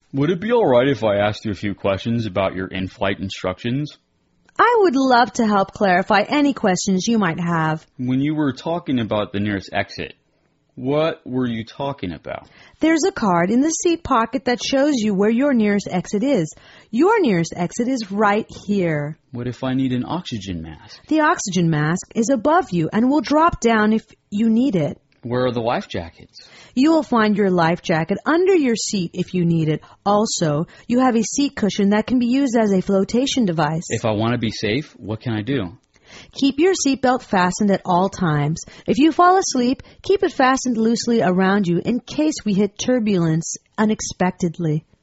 Would it be all right if I asked you a few questions about your in-flight instructions? I would love to help clarify any questions you might have. When you were talking about the nearest exit, what were you talking about? There's a card in the seat pocket that shows you where your nearest exit is. Your nearest exit is right here. What if I need an oxygen mask? The oxygen mask is above you and will drop down if you need it. Where are the life jackets? You will find your life jacket under your seat if you need it. Also, you have a seat cushion that can be used as a flotation device. If I want to be safe, what can I do? Keep your seatbelt fastened at all times. If you fall asleep, keep it fastened loosely around you in case we hit turbulence unexpectedly.